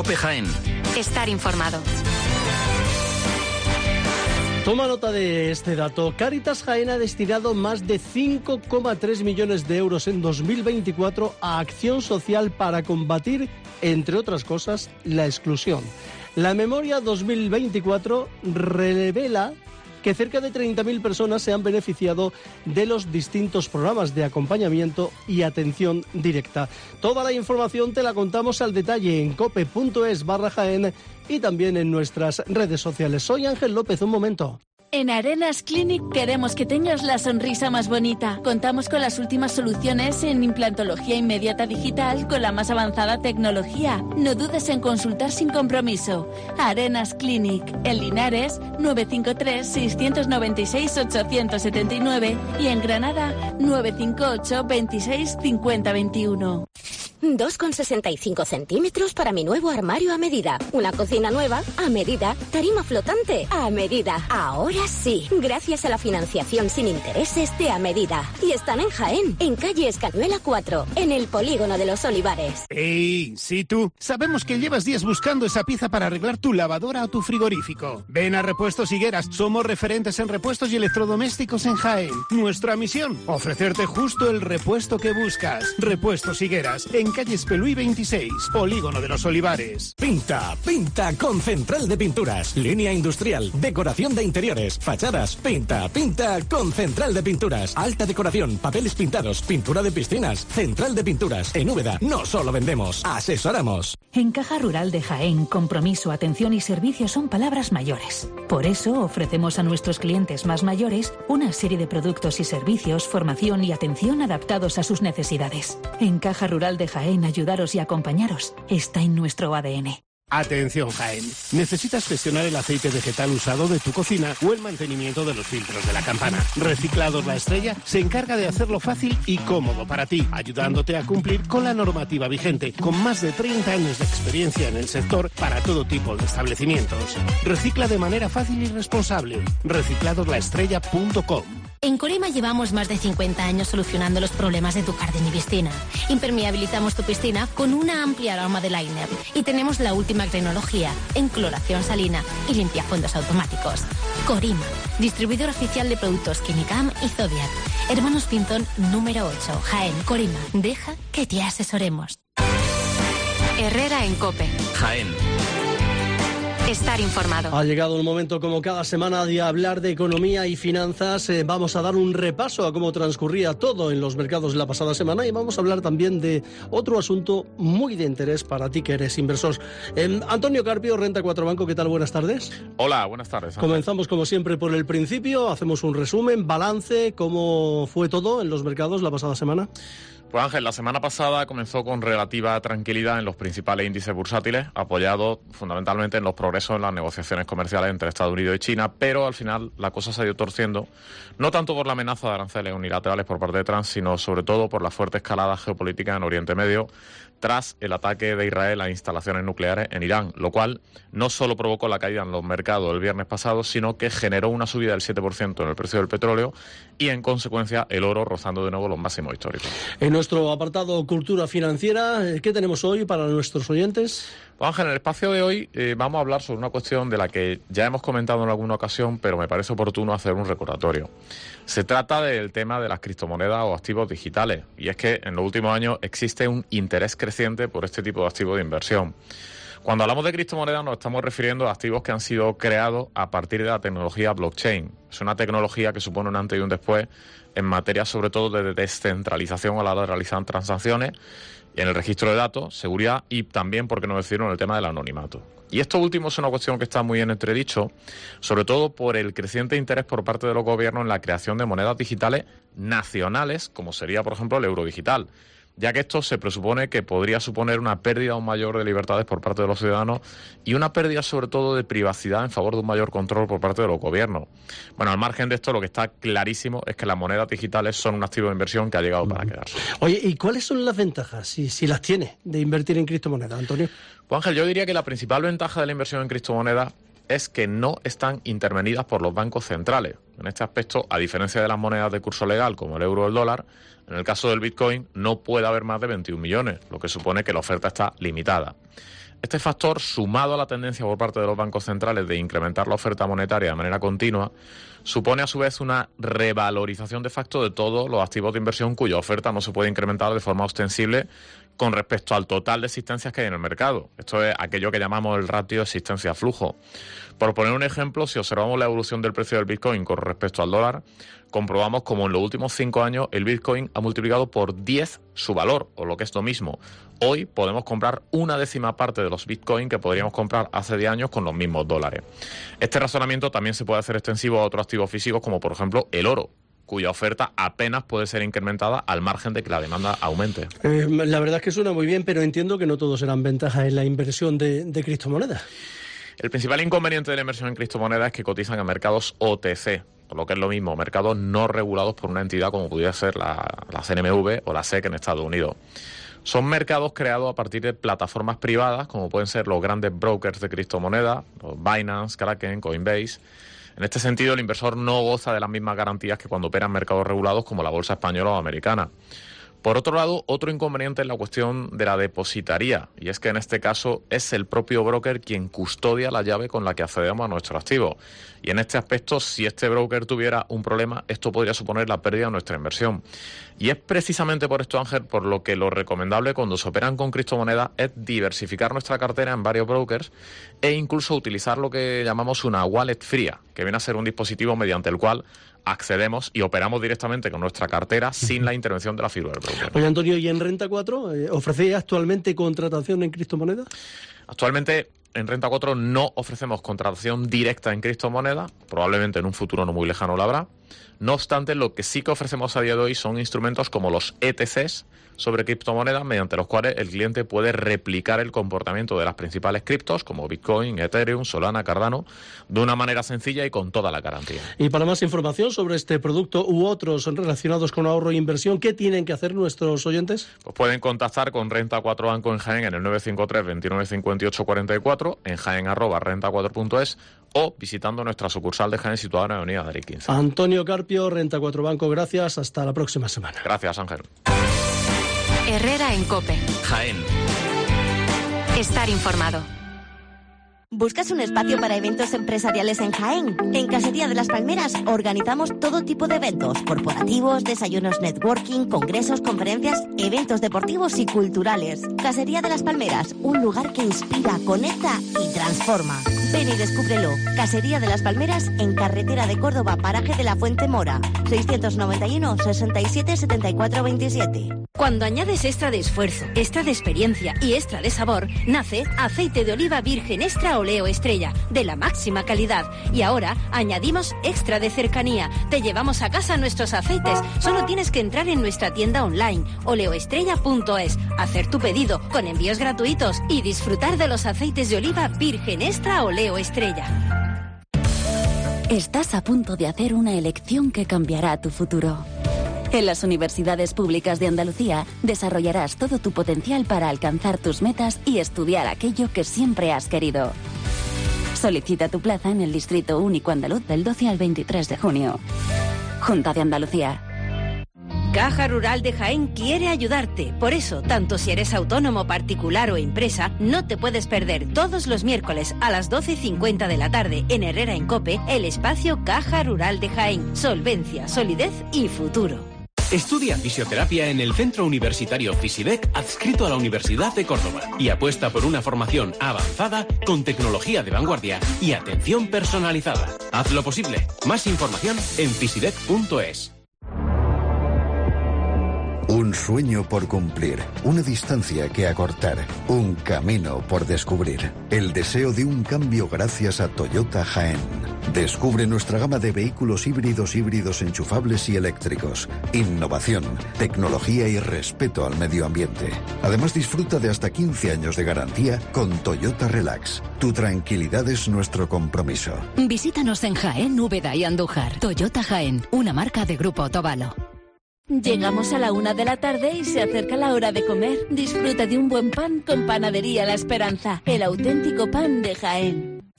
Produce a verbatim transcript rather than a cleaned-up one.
COPE Jaén. Estar informado. Toma nota de este dato. Cáritas Jaén ha destinado más de cinco coma tres millones de euros en dos mil veinticuatro a acción social para combatir, entre otras cosas, la exclusión. La memoria dos mil veinticuatro revela que cerca de treinta mil personas se han beneficiado de los distintos programas de acompañamiento y atención directa. Toda la información te la contamos al detalle en cope.es barra Jaén y también en nuestras redes sociales. Soy Ángel López, un momento. En Arenas Clinic queremos que tengas la sonrisa más bonita. Contamos con las últimas soluciones en implantología inmediata digital con la más avanzada tecnología. No dudes en consultar sin compromiso. Arenas Clinic, en Linares, nueve cinco tres, seis nueve seis, ocho siete nueve y en Granada, nueve cinco ocho, veintiséis, cincuenta, veintiuno. dos coma sesenta y cinco centímetros para mi nuevo armario a medida. Una cocina nueva a medida. Tarima flotante a medida. Ahora sí, gracias a la financiación sin intereses de a medida. Y están en Jaén, en calle Escañuela cuatro, en el Polígono de los Olivares. ¡Ey! Sí, tú. Sabemos que llevas días buscando esa pieza para arreglar tu lavadora o tu frigorífico. Ven a Repuestos Higueras. Somos referentes en repuestos y electrodomésticos en Jaén. Nuestra misión, ofrecerte justo el repuesto que buscas. Repuestos Higueras, en calle Espelúi veintiséis, Polígono de los Olivares. Pinta, pinta con Central de Pinturas. Línea industrial, decoración de interiores, fachadas. Pinta, pinta con Central de Pinturas. Alta decoración, papeles pintados, pintura de piscinas. Central de Pinturas. En Úbeda no solo vendemos, asesoramos. En Caja Rural de Jaén, compromiso, atención y servicio son palabras mayores. Por eso ofrecemos a nuestros clientes más mayores una serie de productos y servicios, formación y atención adaptados a sus necesidades. En Caja Rural de Jaén, ayudaros y acompañaros está en nuestro A D N. Atención, Jaén. ¿Necesitas gestionar el aceite vegetal usado de tu cocina o el mantenimiento de los filtros de la campana? Reciclados La Estrella se encarga de hacerlo fácil y cómodo para ti, ayudándote a cumplir con la normativa vigente, con más de treinta años de experiencia en el sector para todo tipo de establecimientos. Recicla de manera fácil y responsable. reciclados la estrella punto com. En Corima llevamos más de cincuenta años solucionando los problemas de tu jardín y piscina. Impermeabilizamos tu piscina con una amplia gama de liner y tenemos la última tecnología en cloración salina y limpiafondos automáticos. Corima, distribuidor oficial de productos Quimicam y Zodiac. Hermanos Pinzón número ocho, Jaén. Corima, deja que te asesoremos. Herrera en COPE. Jaén. Estar informado. Ha llegado el momento, como cada semana, de hablar de economía y finanzas. Eh, vamos a dar un repaso a cómo transcurría todo en los mercados de la pasada semana y vamos a hablar también de otro asunto muy de interés para ti que eres inversor. Eh, Antonio Carpio, Renta cuatro Banco, ¿qué tal? Buenas tardes. Hola, buenas tardes. Ángel. Comenzamos como siempre por el principio, hacemos un resumen, balance, ¿cómo fue todo en los mercados la pasada semana? Pues Ángel, la semana pasada comenzó con relativa tranquilidad en los principales índices bursátiles, apoyado fundamentalmente en los progresos en las negociaciones comerciales entre Estados Unidos y China, pero al final la cosa se ha ido torciendo, no tanto por la amenaza de aranceles unilaterales por parte de Trump, sino sobre todo por la fuerte escalada geopolítica en Oriente Medio, tras el ataque de Israel a instalaciones nucleares en Irán, lo cual no solo provocó la caída en los mercados el viernes pasado, sino que generó una subida del siete por ciento en el precio del petróleo y, en consecuencia, el oro rozando de nuevo los máximos históricos. En nuestro apartado Cultura Financiera, ¿qué tenemos hoy para nuestros oyentes? Pues Ángel, en el espacio de hoy eh, vamos a hablar sobre una cuestión de la que ya hemos comentado en alguna ocasión, pero me parece oportuno hacer un recordatorio. Se trata del tema de las criptomonedas o activos digitales, y es que en los últimos años existe un interés creciente por este tipo de activos de inversión. Cuando hablamos de criptomonedas nos estamos refiriendo a activos que han sido creados a partir de la tecnología blockchain. Es una tecnología que supone un antes y un después en materia sobre todo de descentralización a la hora de realizar transacciones, en el registro de datos, seguridad y también, por qué no decirlo, en el tema del anonimato. Y esto último es una cuestión que está muy en entredicho, sobre todo por el creciente interés por parte de los gobiernos en la creación de monedas digitales nacionales, como sería, por ejemplo, el euro digital, ya que esto se presupone que podría suponer una pérdida aún mayor de libertades por parte de los ciudadanos y una pérdida sobre todo de privacidad en favor de un mayor control por parte de los gobiernos. Bueno, al margen de esto, lo que está clarísimo es que las monedas digitales son un activo de inversión que ha llegado para quedarse. Oye, ¿y cuáles son las ventajas, si, si las tiene, de invertir en criptomonedas, Antonio? Pues Ángel, yo diría que la principal ventaja de la inversión en criptomonedas es que no están intervenidas por los bancos centrales. En este aspecto, a diferencia de las monedas de curso legal como el euro o el dólar, en el caso del Bitcoin no puede haber más de veintiún millones, lo que supone que la oferta está limitada. Este factor, sumado a la tendencia por parte de los bancos centrales de incrementar la oferta monetaria de manera continua, supone a su vez una revalorización de facto de todos los activos de inversión cuya oferta no se puede incrementar de forma ostensible con respecto al total de existencias que hay en el mercado. Esto es aquello que llamamos el ratio existencia-flujo. Por poner un ejemplo, si observamos la evolución del precio del Bitcoin con respecto al dólar, comprobamos como en los últimos cinco años el Bitcoin ha multiplicado por diez su valor, o lo que es lo mismo. Hoy podemos comprar una décima parte de los Bitcoin que podríamos comprar hace diez años con los mismos dólares. Este razonamiento también se puede hacer extensivo a otros activos físicos como por ejemplo el oro, cuya oferta apenas puede ser incrementada al margen de que la demanda aumente. Eh, la verdad es que suena muy bien, pero entiendo que no todos serán ventajas en la inversión de, de criptomonedas. El principal inconveniente de la inversión en criptomonedas es que cotizan a mercados O T C, por lo que es lo mismo, mercados no regulados por una entidad como pudiera ser la, la C N M V o la S E C en Estados Unidos. Son mercados creados a partir de plataformas privadas, como pueden ser los grandes brokers de criptomonedas, los Binance, Kraken, Coinbase. En este sentido, el inversor no goza de las mismas garantías que cuando opera en mercados regulados como la bolsa española o americana. Por otro lado, otro inconveniente es la cuestión de la depositaría, y es que en este caso es el propio broker quien custodia la llave con la que accedemos a nuestro activo. Y en este aspecto, si este broker tuviera un problema, esto podría suponer la pérdida de nuestra inversión. Y es precisamente por esto, Ángel, por lo que lo recomendable cuando se operan con criptomonedas es diversificar nuestra cartera en varios brokers e incluso utilizar lo que llamamos una wallet fría, que viene a ser un dispositivo mediante el cual accedemos y operamos directamente con nuestra cartera sin la intervención de la figura del broker. Oye, Antonio, ¿y en Renta cuatro eh, ofrece actualmente contratación en criptomonedas? Actualmente en Renta cuatro no ofrecemos contratación directa en criptomonedas, probablemente en un futuro no muy lejano lo habrá. No obstante, lo que sí que ofrecemos a día de hoy son instrumentos como los E T Cs sobre criptomonedas, mediante los cuales el cliente puede replicar el comportamiento de las principales criptos, como Bitcoin, Ethereum, Solana, Cardano, de una manera sencilla y con toda la garantía. Y para más información sobre este producto u otros relacionados con ahorro e inversión, ¿qué tienen que hacer nuestros oyentes? Pues pueden contactar con Renta cuatro Banco en Jaén en el nueve cinco tres, veintinueve cincuenta y ocho cuarenta y cuatro, en jaén arroba renta cuatro punto es o visitando nuestra sucursal de Jaén situada en la avenida Darí quince. Antonio Carpio, Renta cuatro Banco, gracias. Hasta la próxima semana. Gracias, Ángel. Herrera en COPE. Jaén. Estar informado. ¿Buscas un espacio para eventos empresariales en Jaén? En Casería de las Palmeras organizamos todo tipo de eventos, corporativos, desayunos networking, congresos, conferencias, eventos deportivos y culturales. Casería de las Palmeras, un lugar que inspira, conecta y transforma. Ven y descúbrelo. Casería de las Palmeras en Carretera de Córdoba, paraje de la Fuente Mora, seiscientos noventa y uno, sesenta y siete, setenta y cuatro veintisiete. Cuando añades extra de esfuerzo, extra de experiencia y extra de sabor, nace aceite de oliva virgen extra Oleo Estrella, de la máxima calidad. Y ahora añadimos extra de cercanía. Te llevamos a casa nuestros aceites. Solo tienes que entrar en nuestra tienda online, oleoestrella punto es, hacer tu pedido con envíos gratuitos y disfrutar de los aceites de oliva virgen extra Oleo Estrella. Estás a punto de hacer una elección que cambiará tu futuro. En las universidades públicas de Andalucía desarrollarás todo tu potencial para alcanzar tus metas y estudiar aquello que siempre has querido. Solicita tu plaza en el Distrito Único Andaluz del doce al veintitrés de junio. Junta de Andalucía. Caja Rural de Jaén quiere ayudarte. Por eso, tanto si eres autónomo, particular o empresa, no te puedes perder todos los miércoles a las doce y cincuenta de la tarde en Herrera en COPE el espacio Caja Rural de Jaén. Solvencia, solidez y futuro. Estudia fisioterapia en el Centro Universitario Fisidec, adscrito a la Universidad de Córdoba, y apuesta por una formación avanzada con tecnología de vanguardia y atención personalizada. Haz lo posible. Más información en fisidec punto es. Un sueño por cumplir, una distancia que acortar, un camino por descubrir. El deseo de un cambio gracias a Toyota Jaén. Descubre nuestra gama de vehículos híbridos, híbridos enchufables y eléctricos. Innovación, tecnología y respeto al medio ambiente. Además, disfruta de hasta quince años de garantía con Toyota Relax. Tu tranquilidad es nuestro compromiso. Visítanos en Jaén, Úbeda y Andújar. Toyota Jaén, una marca de Grupo Otavalo. Llegamos a la una de la tarde y se acerca la hora de comer. Disfruta de un buen pan con Panadería La Esperanza, el auténtico pan de Jaén.